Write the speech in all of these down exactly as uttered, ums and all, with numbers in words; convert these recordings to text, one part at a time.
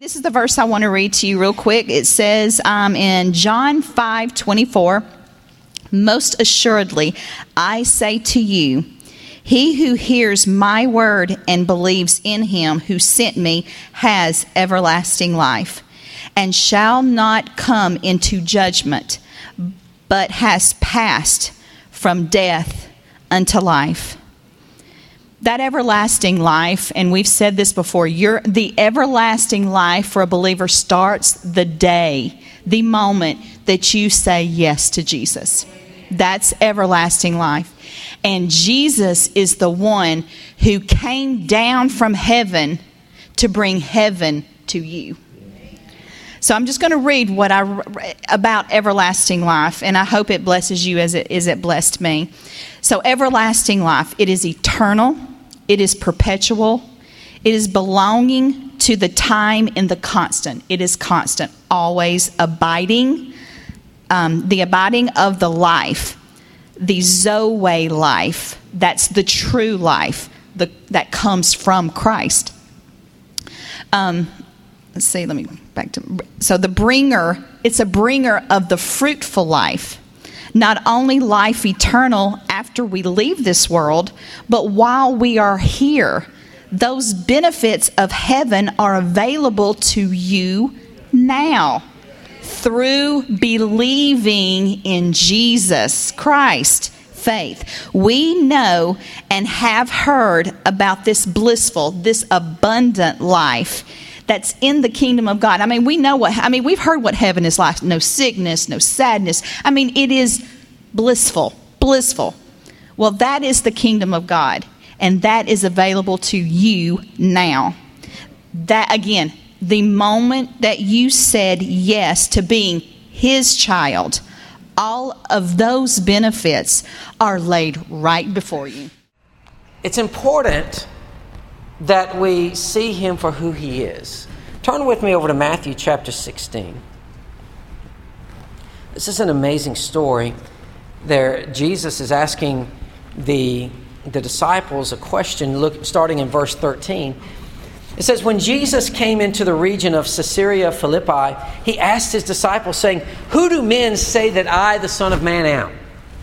This is the verse I want to read to you real quick. It says um, in John five twenty-four, "Most assuredly, I say to you, he who hears my word and believes in him who sent me has everlasting life, and shall not come into judgment, but has passed from death unto life." That everlasting life, and we've said this before, you're, the everlasting life for a believer starts the day, the moment that you say yes to Jesus. That's everlasting life. And Jesus is the one who came down from heaven to bring heaven to you. So I'm just going to read what I about everlasting life, and I hope it blesses you as it as it blessed me. So everlasting life, it is eternal, it is perpetual, it is belonging to the time in the constant. It is constant, always abiding, um, the abiding of the life, the Zoe life. That's the true life the, that comes from Christ. Um, let's see, let me back to, so the bringer, it's a bringer of the fruitful life. Not only life eternal after we leave this world, but while we are here, those benefits of heaven are available to you now through believing in Jesus Christ. Faith. We know and have heard about this blissful, this abundant life that's in the kingdom of God. I mean, we know what, I mean, we've heard what heaven is like. No sickness, no sadness. I mean, it is blissful, blissful. Well, that is the kingdom of God, and that is available to you now. That, again, the moment that you said yes to being his child, all of those benefits are laid right before you. It's important that we see him for who he is. Turn with me over to Matthew chapter sixteen. This is an amazing story. There, Jesus is asking the, the disciples a question, look, starting in verse thirteen. It says, "When Jesus came into the region of Caesarea Philippi, he asked his disciples, saying, 'Who do men say that I, the Son of Man, am?'"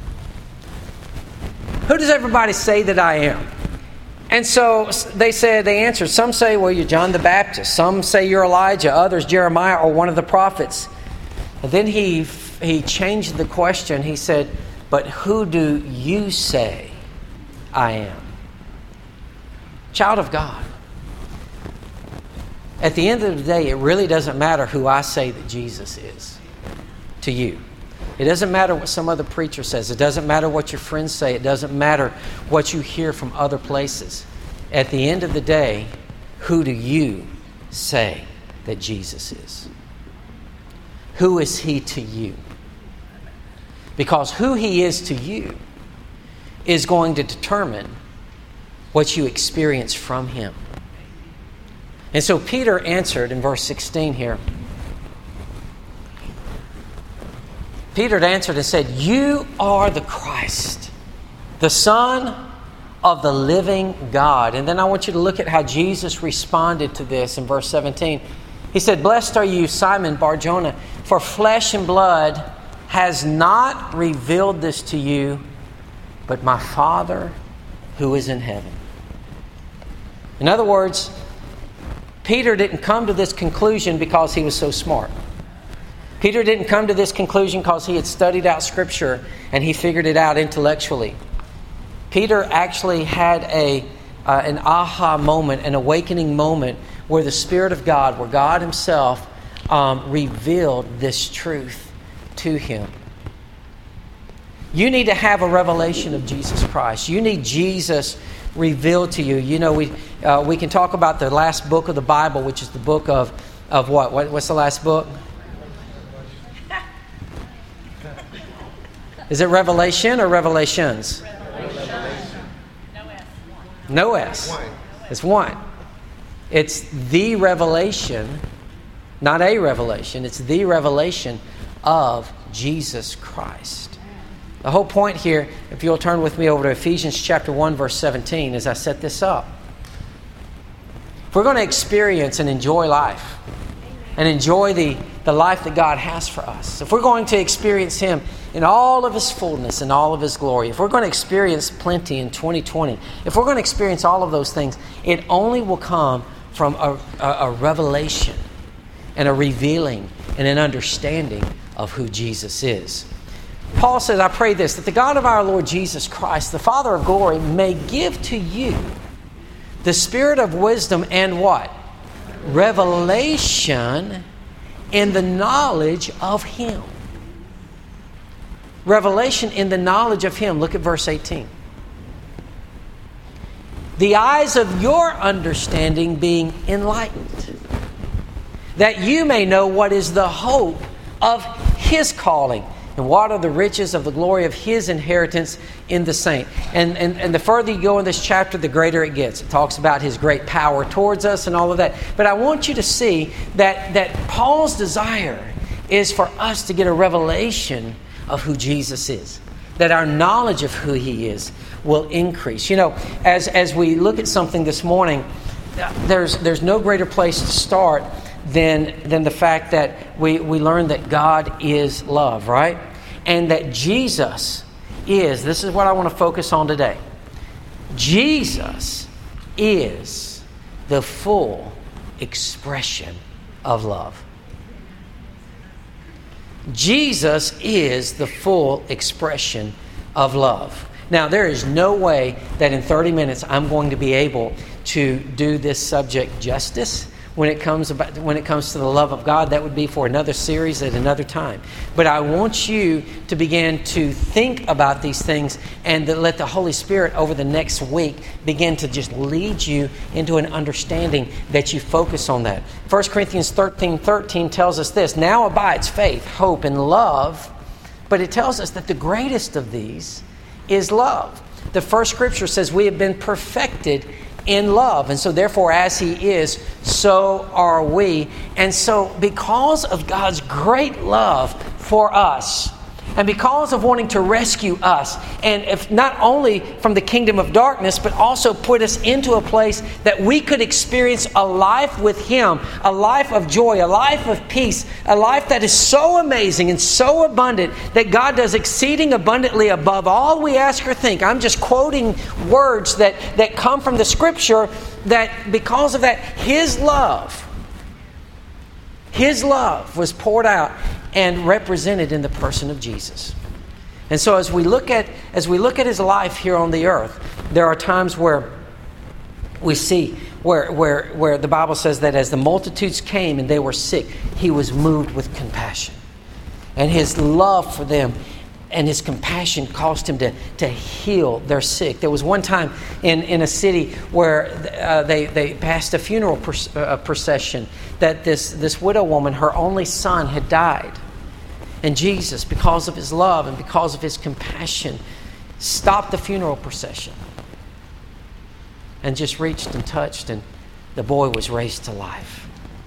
Who does everybody say that I am? And so they said, they answered, some say, well, you're John the Baptist. Some say you're Elijah. Others, Jeremiah or one of the prophets. And then he he changed the question. He said, "But who do you say I am?" Child of God. At the end of the day, it really doesn't matter who I say that Jesus is to you. It doesn't matter what some other preacher says. It doesn't matter what your friends say. It doesn't matter what you hear from other places. At the end of the day, who do you say that Jesus is? Who is he to you? Because who he is to you is going to determine what you experience from him. And so Peter answered in verse sixteen here. Peter answered and said, "You are the Christ, the Son of the living God." And then I want you to look at how Jesus responded to this in verse seventeen. He said, "Blessed are you, Simon Bar-Jonah, for flesh and blood has not revealed this to you, but my Father who is in heaven." In other words, Peter didn't come to this conclusion because he was so smart. Peter didn't come to this conclusion because he had studied out Scripture and he figured it out intellectually. Peter actually had a uh, an aha moment, an awakening moment, where the Spirit of God, where God himself um, revealed this truth to him. You need to have a revelation of Jesus Christ. You need Jesus revealed to you. You know, we uh, we can talk about the last book of the Bible, which is the book of, of what? what? What's the last book? Is it Revelation or Revelations? Revelation. No S. No S. It's one. It's the revelation, not a revelation. It's the revelation of Jesus Christ. The whole point here, if you'll turn with me over to Ephesians chapter one, verse seventeen, as I set this up. If we're going to experience and enjoy life, and enjoy the, the life that God has for us, if we're going to experience Him in all of His fullness and all of His glory, if we're going to experience plenty in twenty twenty, if we're going to experience all of those things, it only will come from a, a, a revelation and a revealing and an understanding of who Jesus is. Paul says, I pray this, that the God of our Lord Jesus Christ, the Father of glory, may give to you the spirit of wisdom and what? Revelation in the knowledge of Him. Revelation in the knowledge of Him. Look at verse eighteen. The eyes of your understanding being enlightened, that you may know what is the hope of His calling, and what are the riches of the glory of His inheritance in the saint. And, and, and the further you go in this chapter, the greater it gets. It talks about His great power towards us and all of that. But I want you to see that, that Paul's desire is for us to get a revelation of who Jesus is. That our knowledge of who He is will increase. You know, as, as we look at something this morning, there's, there's no greater place to start than, than the fact that we, we learn that God is love, right? And that Jesus is, this is what I want to focus on today. Jesus is the full expression of love. Jesus is the full expression of love. Now, there is no way that in thirty minutes I'm going to be able to do this subject justice. When it comes about, when it comes to the love of God, that would be for another series at another time. But I want you to begin to think about these things and to let the Holy Spirit over the next week begin to just lead you into an understanding that you focus on that. First Corinthians thirteen thirteen tells us this: now abides faith, hope, and love. But it tells us that the greatest of these is love. The first scripture says we have been perfected in love. And so therefore, as He is, so are we. And so because of God's great love for us, and because of wanting to rescue us, and if not only from the kingdom of darkness, but also put us into a place that we could experience a life with Him, a life of joy, a life of peace, a life that is so amazing and so abundant that God does exceeding abundantly above all we ask or think. I'm just quoting words that, that come from the Scripture, that because of that, His love, His love was poured out and represented in the person of Jesus. And so as we look at as we look at His life here on the earth, there are times where we see where where where the Bible says that as the multitudes came and they were sick, He was moved with compassion. And His love for them and His compassion caused Him to, to heal their sick. There was one time in, in a city where uh, they, they passed a funeral pr- uh, procession that this, this widow woman, her only son had died. And Jesus, because of His love and because of His compassion, stopped the funeral procession and just reached and touched, and the boy was raised to life.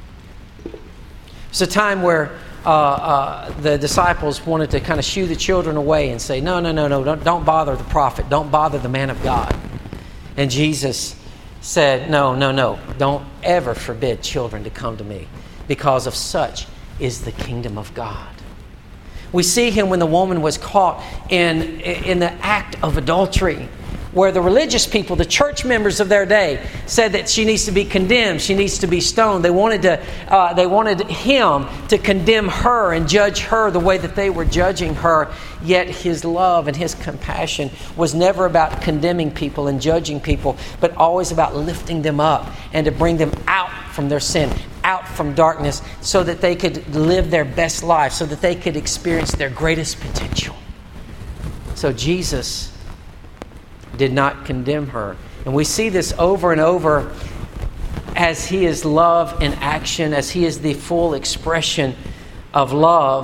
It's a time where Uh, uh, the disciples wanted to kind of shoo the children away and say, no, no, no, no, don't, don't bother the prophet. Don't bother the man of God. And Jesus said, no, no, no, don't ever forbid children to come to me, because of such is the kingdom of God. We see Him when the woman was caught in, in the act of adultery, where the religious people, the church members of their day, said that she needs to be condemned, she needs to be stoned. They wanted to, uh, they wanted Him to condemn her and judge her the way that they were judging her. Yet His love and His compassion was never about condemning people and judging people, but always about lifting them up and to bring them out from their sin, out from darkness, so that they could live their best life, so that they could experience their greatest potential. So Jesus did not condemn her. And we see this over and over as He is love in action, as He is the full expression of love.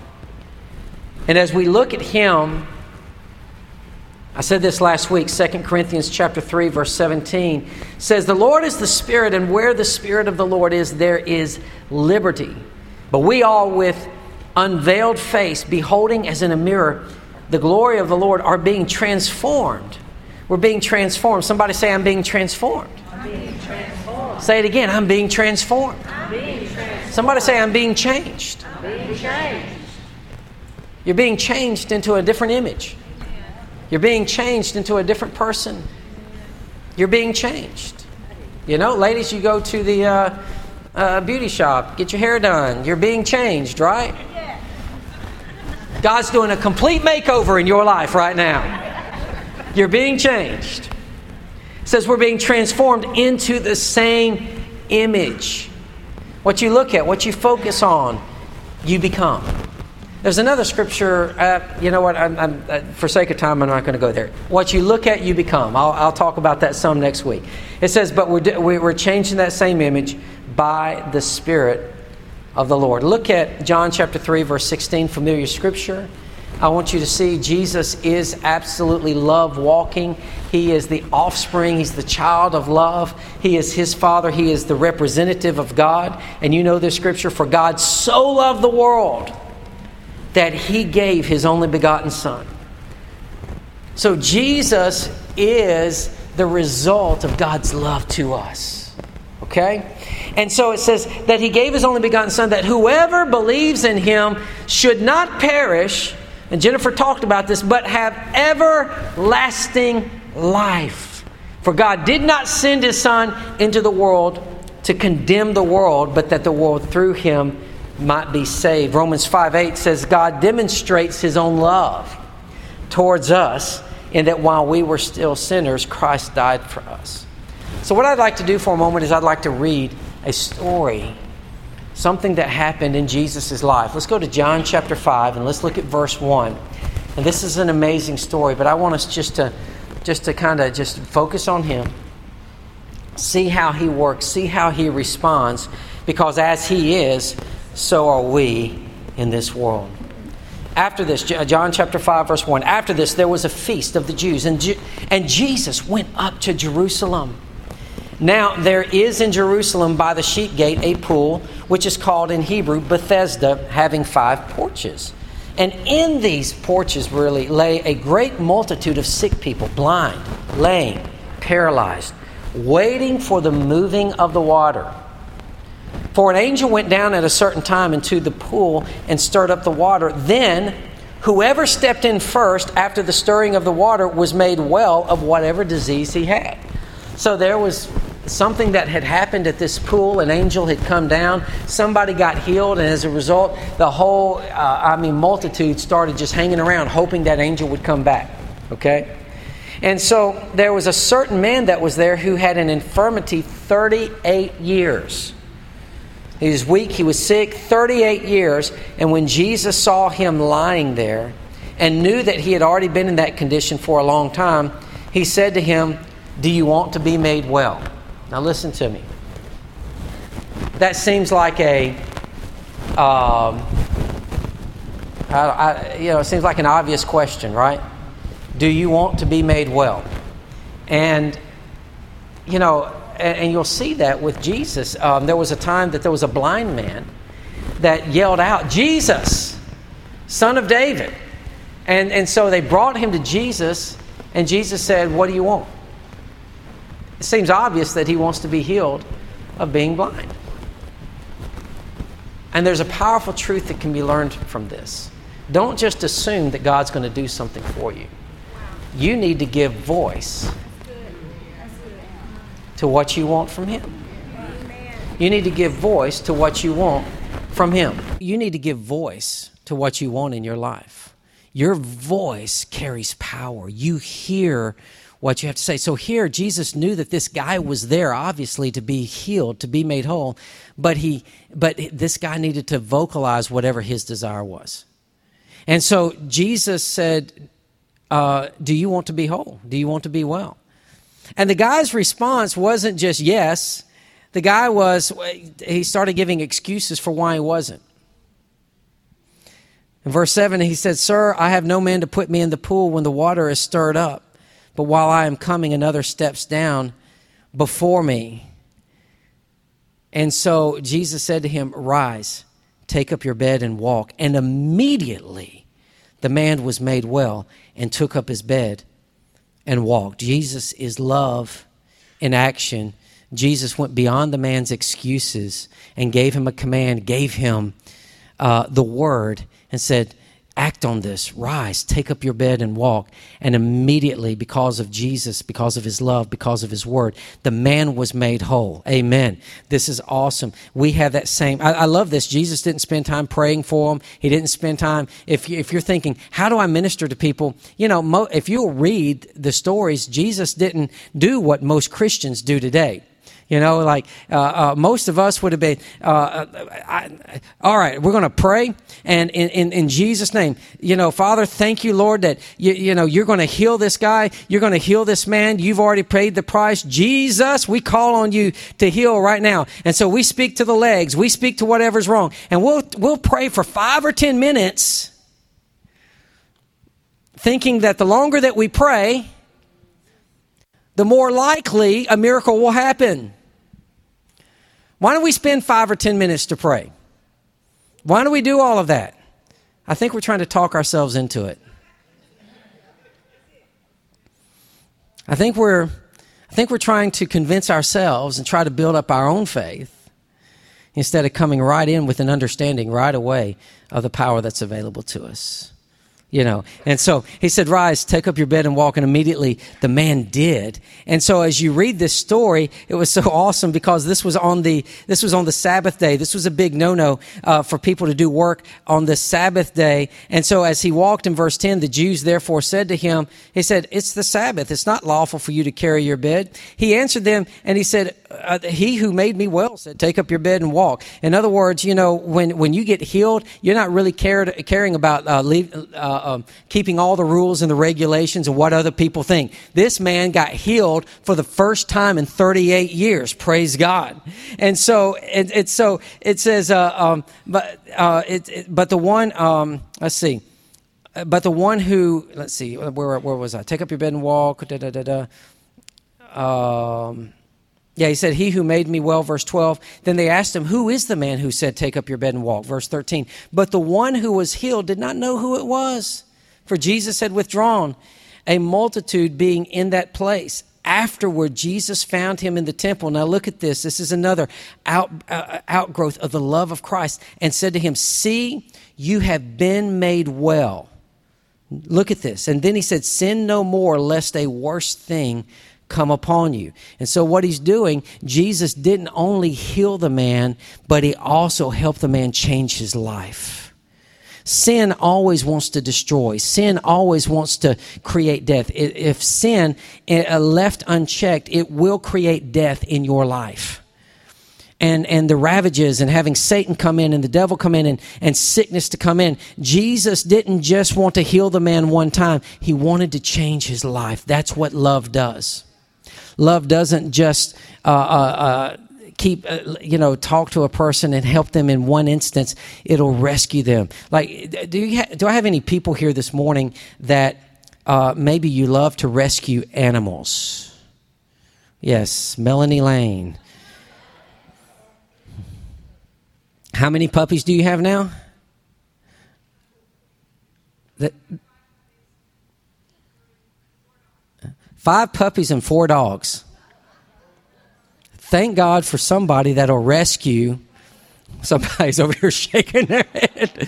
And as we look at Him, I said this last week, Second Corinthians chapter three, verse seventeen says, the Lord is the Spirit, and where the Spirit of the Lord is, there is liberty. But we all with unveiled face, beholding as in a mirror the glory of the Lord, are being transformed. We're being transformed. Somebody say, I'm being transformed. I'm being transformed. Say it again, I'm being transformed. I'm being transformed. Somebody say, I'm being changed. I'm being changed. You're being changed into a different image. You're being changed into a different person. You're being changed. You know, ladies, you go to the uh, uh, beauty shop, get your hair done. You're being changed, right? God's doing a complete makeover in your life right now. You're being changed. It says we're being transformed into the same image. What you look at, what you focus on, you become. There's another scripture, uh, you know what, I'm, I'm, uh, for sake of time, I'm not going to go there. What you look at, you become. I'll, I'll talk about that some next week. It says, but we're, we're changing that same image by the Spirit of the Lord. Look at John chapter three, verse sixteen, familiar scripture. I want you to see Jesus is absolutely love walking. He is the offspring. He's the child of love. He is His Father. He is the representative of God. And you know this scripture, for God so loved the world that He gave His only begotten Son. So Jesus is the result of God's love to us. Okay? And so it says that He gave His only begotten Son, that whoever believes in Him should not perish, and Jennifer talked about this, but have everlasting life. For God did not send His Son into the world to condemn the world, but that the world through Him might be saved. Romans five eight says God demonstrates His own love towards us in that while we were still sinners, Christ died for us. So what I'd like to do for a moment is I'd like to read a story, something that happened in Jesus' life. Let's go to John chapter five and let's look at verse one. And this is an amazing story, but I want us just to just to kind of just focus on Him. See how He works, see how He responds, because as He is, so are we in this world. After this, John chapter five, verse one, after this there was a feast of the Jews, and, Je- and Jesus went up to Jerusalem. Now there is in Jerusalem by the sheep gate a pool, which is called in Hebrew Bethesda, having five porches. And in these porches really lay a great multitude of sick people, blind, lame, paralyzed, waiting for the moving of the water. For an angel went down at a certain time into the pool and stirred up the water. Then whoever stepped in first after the stirring of the water was made well of whatever disease he had. So there was something that had happened at this pool. An angel had come down. Somebody got healed. And as a result, the whole, uh, I mean, multitude started just hanging around, hoping that angel would come back. Okay? And so there was a certain man that was there who had an infirmity thirty-eight years. He was weak. He was sick. thirty-eight years. And when Jesus saw him lying there and knew that he had already been in that condition for a long time, He said to him, "Do you want to be made well?" Now listen to me. That seems like a, um, I, I, you know, it seems like an obvious question, right? Do you want to be made well? And, you know, and, and you'll see that with Jesus. Um, there was a time that there was a blind man that yelled out, "Jesus, Son of David." And, and so they brought him to Jesus, and Jesus said, "What do you want?" It seems obvious that he wants to be healed of being blind. And there's a powerful truth that can be learned from this. Don't just assume that God's going to do something for you. You need to give voice to what you want from Him. You need to give voice to what you want from Him. You need to give voice to what you want in your life. Your voice carries power. You hear what you have to say. So here, Jesus knew that this guy was there, obviously, to be healed, to be made whole. But he, but this guy needed to vocalize whatever his desire was. And so Jesus said, uh, "Do you want to be whole? Do you want to be well?" And the guy's response wasn't just yes. The guy was, he started giving excuses for why he wasn't. In verse seven, he said, "Sir, I have no man to put me in the pool when the water is stirred up. But while I am coming, another steps down before me." And so Jesus said to him, "Rise, take up your bed and walk." And immediately the man was made well and took up his bed and walked. Jesus is love in action. Jesus went beyond the man's excuses and gave him a command, gave him uh, the word, and said, act on this, rise, take up your bed and walk. And immediately, because of Jesus, because of his love, because of his word, the man was made whole. Amen. This is awesome. We have that same, I, I love this. Jesus didn't spend time praying for them. He didn't spend time, if, you, if you're thinking, how do I minister to people? You know, mo, if you'll read the stories, Jesus didn't do what most Christians do today. You know, like uh, uh, most of us would have been, uh, I, all right, we're going to pray. And in, in, in Jesus' name, you know, Father, thank you, Lord, that, you, you know, you're going to heal this guy. You're going to heal this man. You've already paid the price. Jesus, we call on you to heal right now. And so we speak to the legs. We speak to whatever's wrong. And we'll, we'll pray for five or ten minutes, thinking that the longer that we pray, the more likely a miracle will happen. Why don't we spend five or ten minutes to pray? Why do we do all of that? I think we're trying to talk ourselves into it. I think we're, I think we're trying to convince ourselves and try to build up our own faith instead of coming right in with an understanding right away of the power that's available to us. You know, and so he said, rise, take up your bed and walk. And immediately the man did. And so as you read this story, it was so awesome because this was on the, this was on the Sabbath day. This was a big no-no uh, for people to do work on the Sabbath day. And so as he walked in verse ten, the Jews therefore said to him, he said, it's the Sabbath. It's not lawful for you to carry your bed. He answered them and he said, uh, he who made me well said, take up your bed and walk. In other words, you know, when, when you get healed, you're not really cared, caring about uh, leave, uh, Um, keeping all the rules and the regulations and what other people think. This man got healed for the first time in thirty-eight years. Praise God. And so it, it's so it says, uh, um, but uh, it, it, but the one, um, let's see, but the one who, let's see, where where was I? Take up your bed and walk. Da, da, da, da. Um. Yeah, he said, he who made me well, verse twelve. Then they asked him, who is the man who said, take up your bed and walk? Verse thirteen. But the one who was healed did not know who it was, for Jesus had withdrawn, a multitude being in that place. Afterward, Jesus found him in the temple. Now look at this. This is another out, uh, outgrowth of the love of Christ, and said to him, see, you have been made well. Look at this. And then he said, sin no more, lest a worse thing come upon you. And so what he's doing, Jesus didn't only heal the man, but he also helped the man change his life. Sin always wants to destroy. Sin always wants to create death. If sin left unchecked, it will create death in your life. And and the ravages and having Satan come in and the devil come in and, and sickness to come in. Jesus didn't just want to heal the man one time. He wanted to change his life. That's what love does. Love doesn't just uh, uh, uh, keep, uh, you know, talk to a person and help them in one instance. It'll rescue them. Like, do you ha- do I have any people here this morning that uh, maybe you love to rescue animals? Yes, Melanie Lane. How many puppies do you have now? That. Five puppies and four dogs. Thank God for somebody that'll rescue. Somebody's over here shaking their head.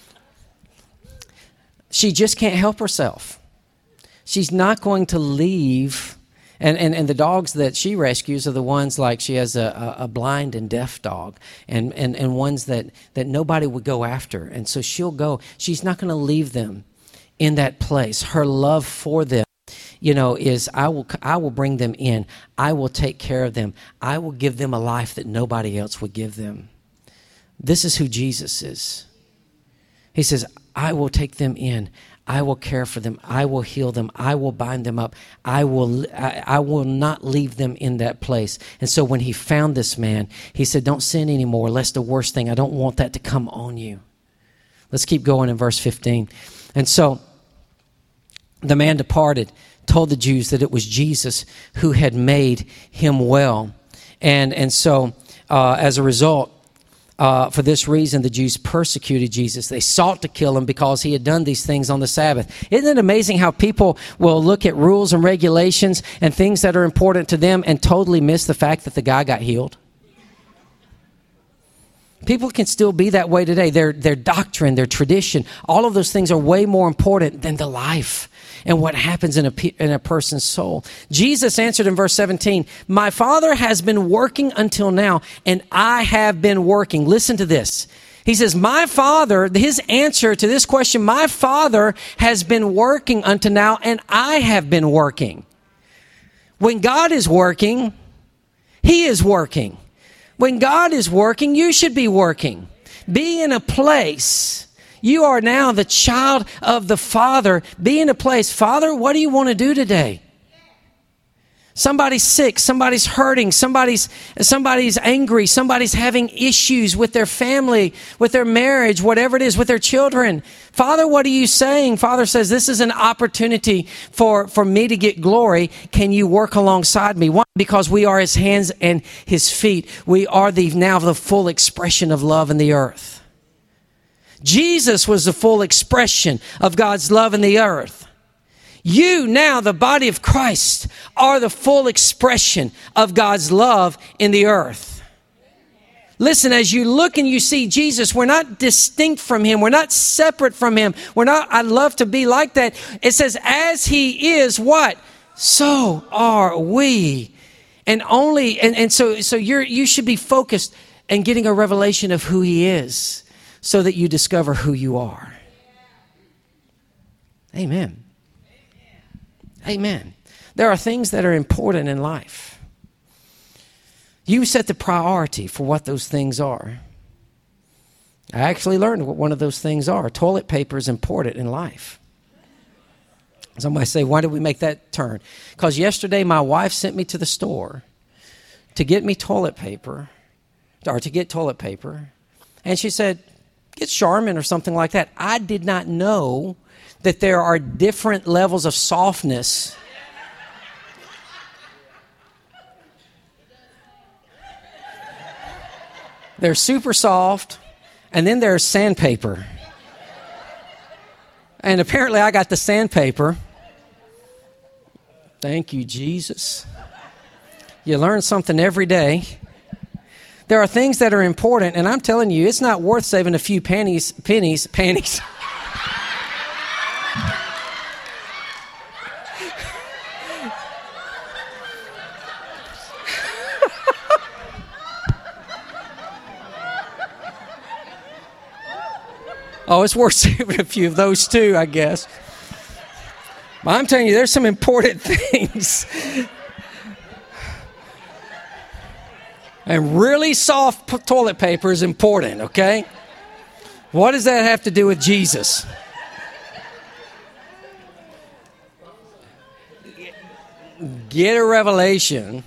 She just can't help herself. She's not going to leave. And, and, and the dogs that she rescues are the ones like she has a, a blind and deaf dog and, and, and ones that, that nobody would go after. And so she'll go. She's not going to leave them in that place. Her love for them, you know, is I will I will bring them in. I will take care of them. I will give them a life that nobody else would give them. This is who Jesus is. He says, I will take them in. I will care for them. I will heal them. I will bind them up. I will I, I will not leave them in that place. And so when he found this man, he said, don't sin anymore, lest the worst thing, I don't want that to come on you. Let's keep going in verse fifteen. And so the man departed, told the Jews that it was Jesus who had made him well. And and so uh, as a result, Uh, for this reason, the Jews persecuted Jesus. They sought to kill him because he had done these things on the Sabbath. Isn't it amazing how people will look at rules and regulations and things that are important to them and totally miss the fact that the guy got healed? People can still be that way today. Their, their doctrine, their tradition, all of those things are way more important than the life and what happens in a, in a person's soul. Jesus answered in verse seventeen, my Father has been working until now, and I have been working. Listen to this. He says, my Father, his answer to this question, my Father has been working until now, and I have been working. When God is working, he is working. When God is working, you should be working. Be in a place. You are now the child of the Father. Be in a place. Father, what do you want to do today? Somebody's sick. Somebody's hurting. Somebody's, somebody's angry. Somebody's having issues with their family, with their marriage, whatever it is, with their children. Father, what are you saying? Father says, this is an opportunity for, for me to get glory. Can you work alongside me? One, because we are his hands and his feet. We are the now the full expression of love in the earth. Jesus was the full expression of God's love in the earth. You now, the body of Christ, are the full expression of God's love in the earth. Listen, as you look and you see Jesus, we're not distinct from him. We're not separate from him. We're not, I'd love to be like that. It says, as he is, what? So are we. And only, and, and so, so you're, you should be focused and getting a revelation of who he is, so that you discover who you are. Amen. Amen. There are things that are important in life. You set the priority for what those things are. I actually learned what one of those things are. Toilet paper is important in life. Somebody say, why did we make that turn? Because yesterday my wife sent me to the store to get me toilet paper, or to get toilet paper. And she said, get Charmin or something like that. I did not know that there are different levels of softness. They're super soft, and then there's sandpaper. And apparently I got the sandpaper. Thank you, Jesus. You learn something every day. There are things that are important, and I'm telling you, it's not worth saving a few pennies, pennies, pennies. Oh, it's worth saving a few of those too, I guess. But I'm telling you, there's some important things. And really soft p- toilet paper is important, okay? What does that have to do with Jesus? Get a revelation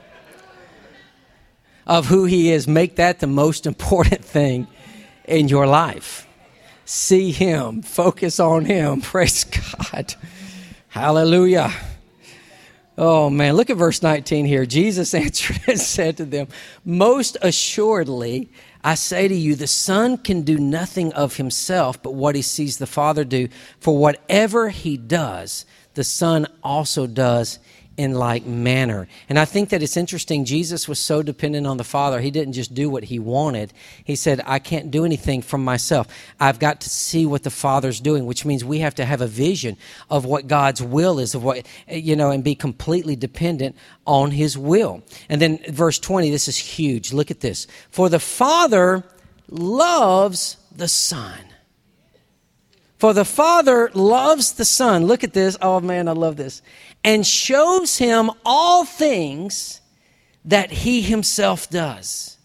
of who he is. Make that the most important thing in your life. See him. Focus on him. Praise God. Hallelujah. Oh, man, look at verse nineteen here. Jesus answered and said to them, most assuredly, I say to you, the Son can do nothing of himself but what he sees the Father do. For whatever he does, the Son also does in like manner. And I think that it's interesting. Jesus was so dependent on the Father. He didn't just do what he wanted. He said, I can't do anything from myself. I've got to see what the Father's doing, which means we have to have a vision of what God's will is, of what, you know, and be completely dependent on his will. And then verse twenty, this is huge. Look at this. For the Father loves the Son. For the Father loves the Son. Look at this. Oh, man, I love this. And shows him all things that he himself does.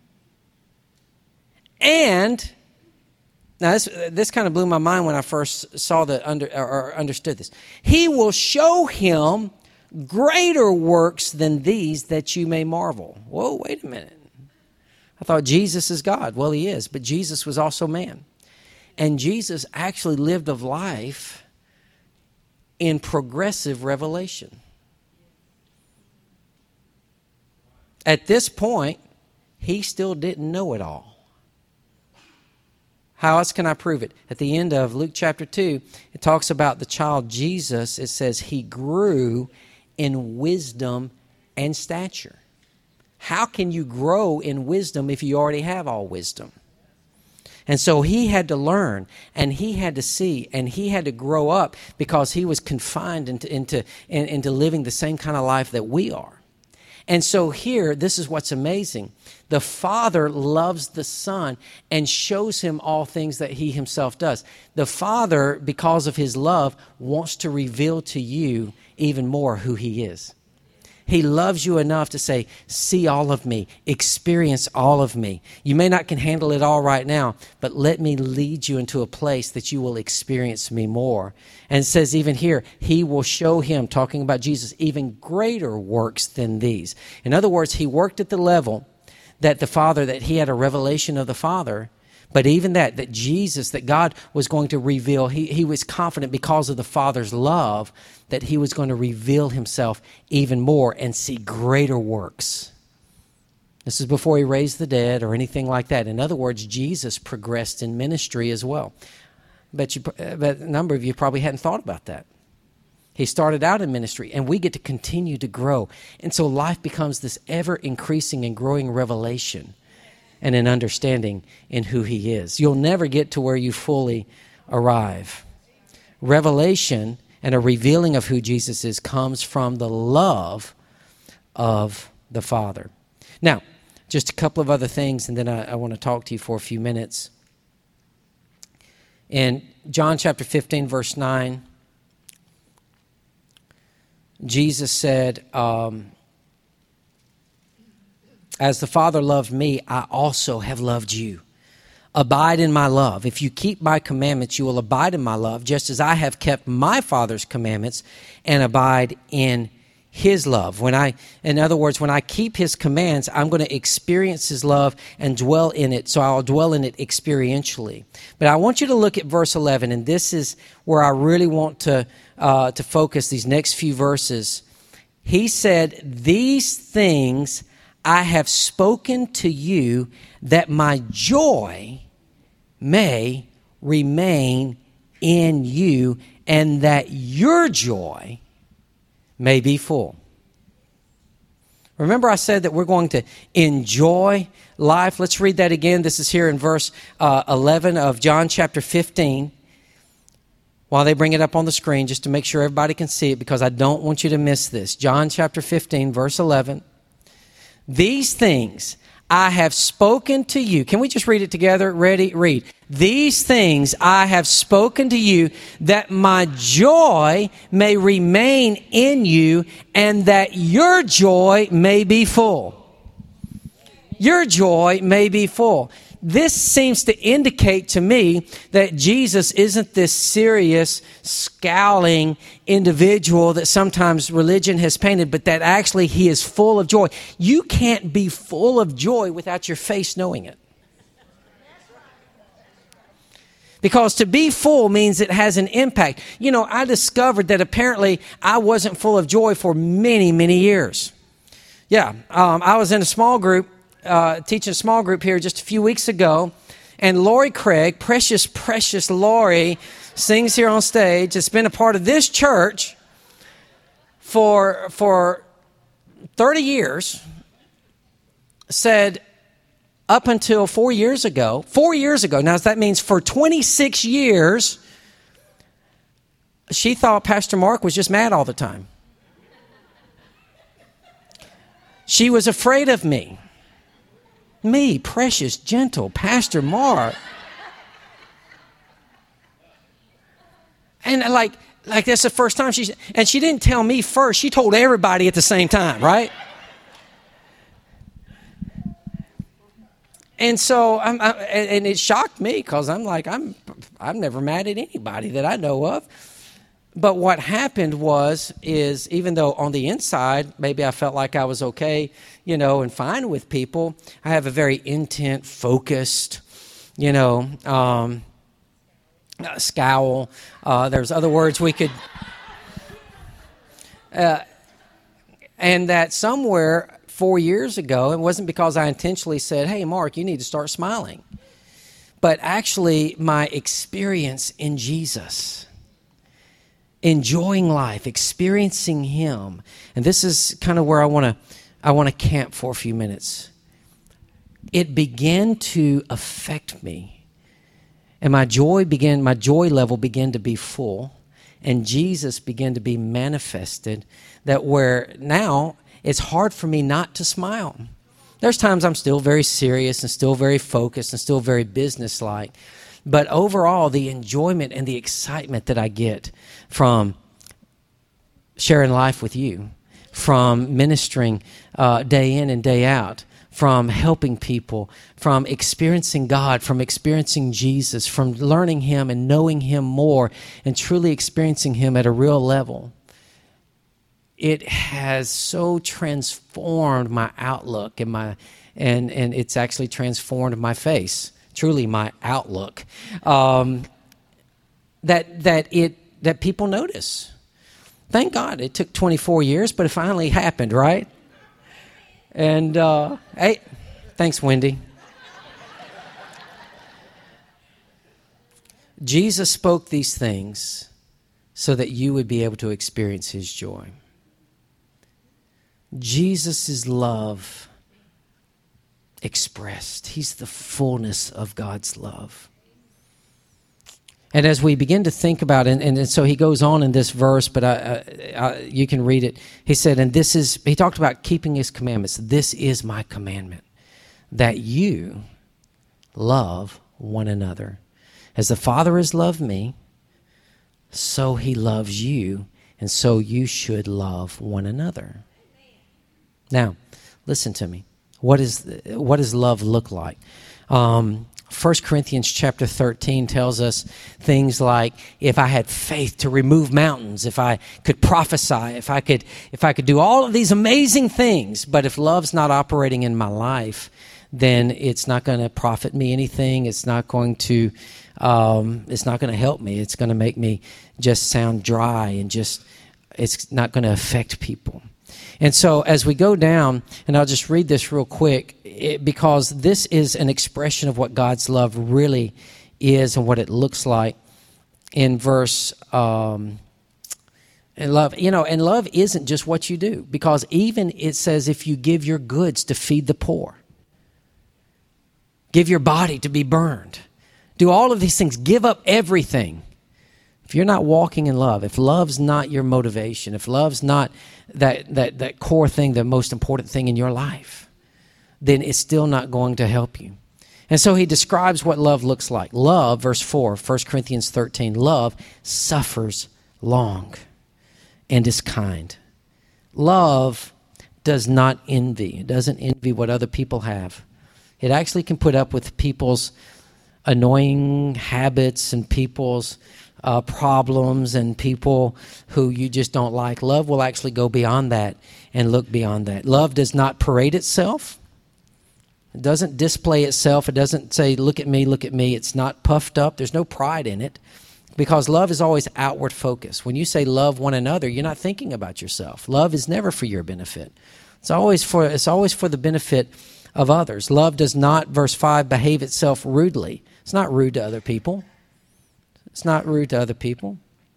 And, now this, this kind of blew my mind when I first saw the under or understood this. He will show him greater works than these that you may marvel. Whoa, wait a minute. I thought Jesus is God. Well, he is, but Jesus was also man. And Jesus actually lived a life in progressive revelation. At this point, he still didn't know it all. How else can I prove it? At the end of Luke chapter two, it talks about the child Jesus. It says he grew in wisdom and stature. How can you grow in wisdom if you already have all wisdom? And so he had to learn, and he had to see, and he had to grow up because he was confined into, into, into living the same kind of life that we are. And so here, this is what's amazing. The Father loves the Son and shows him all things that he himself does. The Father, because of his love, wants to reveal to you even more who he is. He loves you enough to say, see all of me, experience all of me. You may not can handle it all right now, but let me lead you into a place that you will experience me more. And it says even here, he will show him, talking about Jesus, even greater works than these. In other words, he worked at the level that the Father, that he had a revelation of the Father. But even that, that Jesus, that God was going to reveal, he, he was confident because of the Father's love that he was going to reveal himself even more and see greater works. This is before he raised the dead or anything like that. In other words, Jesus progressed in ministry as well. But, you, but a number of you probably hadn't thought about that. He started out in ministry, and we get to continue to grow. And so life becomes this ever-increasing and growing revelation and an understanding in who he is. You'll never get to where you fully arrive. Revelation and a revealing of who Jesus is comes from the love of the Father. Now, just a couple of other things, and then I, I want to talk to you for a few minutes. In John chapter fifteen, verse nine, Jesus said, um, as the Father loved me, I also have loved you. Abide in my love. If you keep my commandments, you will abide in my love, just as I have kept my Father's commandments and abide in his love. When I, in other words, when I keep his commands, I'm going to experience his love and dwell in it. So I'll dwell in it experientially. But I want you to look at verse eleven, and this is where I really want to uh, to focus these next few verses. He said, "These things I have spoken to you, that my joy may remain in you, and that your joy may be full." Remember I said that we're going to enjoy life? Let's read that again. This is here in verse uh, eleven of John chapter fifteen. While they bring it up on the screen, just to make sure everybody can see it, because I don't want you to miss this. John chapter fifteen, verse eleven. These things I have spoken to you. Can we just read it together? Ready? Read. These things I have spoken to you, that my joy may remain in you, and that your joy may be full. Your joy may be full. This seems to indicate to me that Jesus isn't this serious, scowling individual that sometimes religion has painted, but that actually he is full of joy. You can't be full of joy without your face knowing it. Because to be full means it has an impact. You know, I discovered that apparently I wasn't full of joy for many, many years. Yeah, um, I was in a small group. Uh, teaching a small group here just a few weeks ago, and Lori Craig, precious, precious Lori, sings here on stage. Has been a part of this church for for thirty years. Said up until four years ago, four years ago. Now that means for twenty-six years, she thought Pastor Mark was just mad all the time. She was afraid of me. Me, precious, gentle Pastor Mark. And like, like that's the first time she, and she didn't tell me first. She told everybody at the same time, right? And so, I'm, I, and it shocked me because I'm like, I'm, I'm never mad at anybody that I know of. But what happened was, is even though on the inside, maybe I felt like I was okay, you know, and fine with people, I have a very intent, focused, you know, um, scowl. Uh, there's other words we could, uh, and that somewhere four years ago, it wasn't because I intentionally said, "Hey, Mark, you need to start smiling." but actually my experience in Jesus. Enjoying life, experiencing Him. And this is kind of where I want to I want to camp for a few minutes. It began to affect me. And my joy began, my joy level began to be full. And Jesus began to be manifested, that where now it's hard for me not to smile. There's times I'm still very serious and still very focused and still very businesslike. But overall, the enjoyment and the excitement that I get from sharing life with you, from ministering uh, day in and day out, from helping people, from experiencing God, from experiencing Jesus, from learning Him and knowing Him more and truly experiencing Him at a real level, it has so transformed my outlook and my and and it's actually transformed my face. Truly my outlook, um, that that it that people notice. Thank God it took twenty-four years, but it finally happened, right? And uh, hey, thanks, Wendy. Jesus spoke these things so that you would be able to experience His joy. Jesus' love expressed. He's the fullness of God's love. And as we begin to think about it, and, and so he goes on in this verse, but I, I, I, you can read it. He said, and this is, he talked about keeping His commandments. This is my commandment, that you love one another. As the Father has loved me, so He loves you, and so you should love one another. Now, listen to me. What is what does love look like? Um, First Corinthians chapter thirteen tells us things like, if I had faith to remove mountains, if I could prophesy, if I could if I could do all of these amazing things, but if love's not operating in my life, then it's not going to profit me anything. It's not going to um, it's not going to help me. It's going to make me just sound dry and just it's not going to affect people. And so as we go down, and I'll just read this real quick, it, because this is an expression of what God's love really is and what it looks like in verse, um, and love, you know, and love isn't just what you do, because even it says if you give your goods to feed the poor, give your body to be burned, do all of these things, give up everything. If you're not walking in love, if love's not your motivation, if love's not that, that, that core thing, the most important thing in your life, then it's still not going to help you. And so he describes what love looks like. Love, verse four, First Corinthians thirteen, love suffers long and is kind. Love does not envy. It doesn't envy what other people have. It actually can put up with people's annoying habits and people's Uh, problems and people who you just don't like. Love will actually go beyond that and look beyond that. Love does not parade itself. It doesn't display itself. It doesn't say, look at me, look at me. It's not puffed up. There's no pride in it, because love is always outward focused. When you say love one another, you're not thinking about yourself. Love is never for your benefit. It's always for, it's always for the benefit of others. Love does not, verse five, behave itself rudely. It's not rude to other people. It's not rude to other people.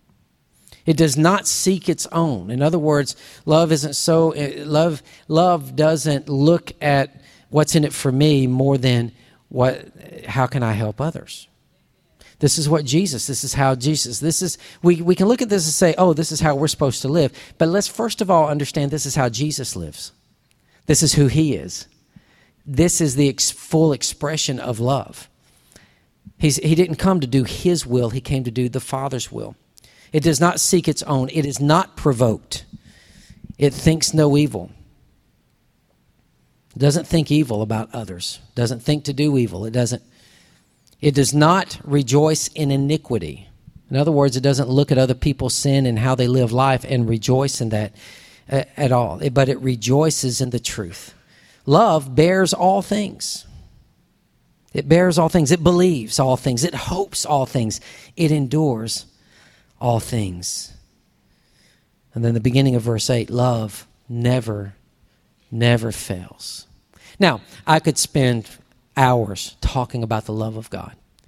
It does not seek its own. In other words, love isn't so, love love doesn't look at what's in it for me more than what, how can I help others? This is what Jesus, this is how Jesus, this is, we, we can look at this and say, oh, this is how we're supposed to live. But let's first of all understand this is how Jesus lives. This is who He is. This is the ex- full expression of love. He's, he didn't come to do His will. He came to do the Father's will. It does not seek its own. It is not provoked. It thinks no evil. It doesn't think evil about others. It doesn't think to do evil. It doesn't. It does not rejoice in iniquity. In other words, it doesn't look at other people's sin and how they live life and rejoice in that at all. But it rejoices in the truth. Love bears all things. It bears all things. It believes all things. It hopes all things. It endures all things. And then the beginning of verse eight, love never, never fails. Now, I could spend hours talking about the love of God.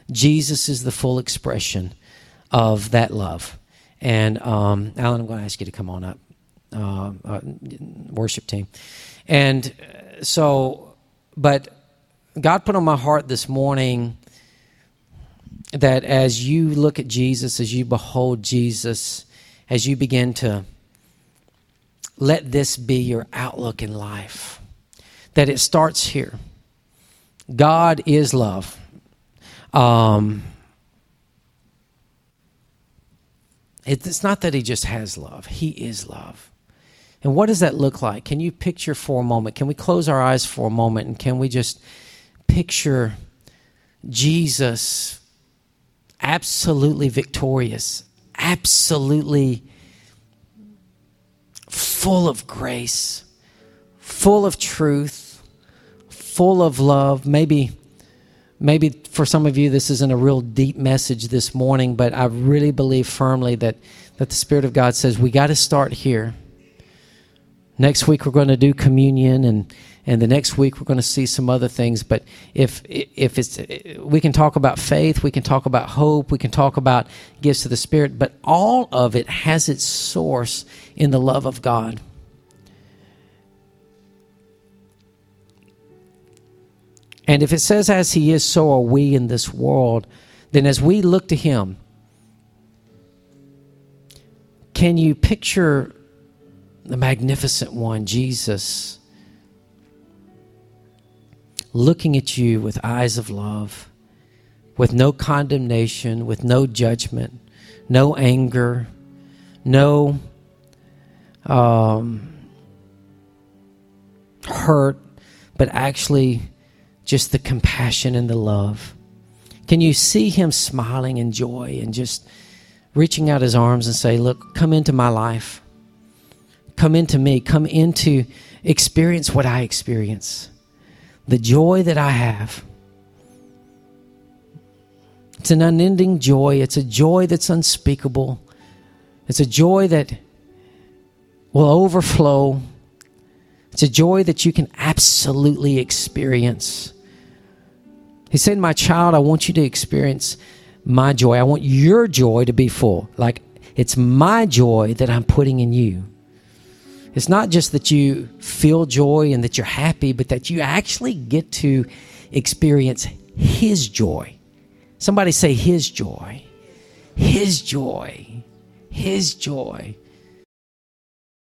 Jesus is the full expression of that love. And um, Alan, I'm going to ask you to come on up, uh, uh, worship team. And so, but God put on my heart this morning that as you look at Jesus, as you behold Jesus, as you begin to let this be your outlook in life, that it starts here. God is love. Um, it's not that he just has love. He is love. And what does that look like? Can you picture for a moment? Can we close our eyes for a moment and can we just picture Jesus absolutely victorious, absolutely full of grace, full of truth, full of love. Maybe, maybe for some of you this isn't a real deep message this morning, but I really believe firmly that, that the Spirit of God says we got to start here. Next week we're going to do communion, and and the next week we're going to see some other things. But if if it's, we can talk about faith, we can talk about hope, we can talk about gifts of the Spirit, but all of it has its source in the love of God. And if it says, as he is, so are we in this world, then as we look to him, can you picture the magnificent one, Jesus, looking at you with eyes of love, with no condemnation, with no judgment, no anger, no um, hurt, but actually just the compassion and the love. Can you see him smiling in joy and just reaching out his arms and say, look, come into my life. Come into me. Come into experience what I experience. The joy that I have. It's an unending joy. It's a joy that's unspeakable. It's a joy that will overflow. It's a joy that you can absolutely experience. He said, my child, I want you to experience my joy. I want your joy to be full. Like, it's my joy that I'm putting in you. It's not just that you feel joy and that you're happy, but that you actually get to experience his joy. Somebody say his joy. His joy. His joy.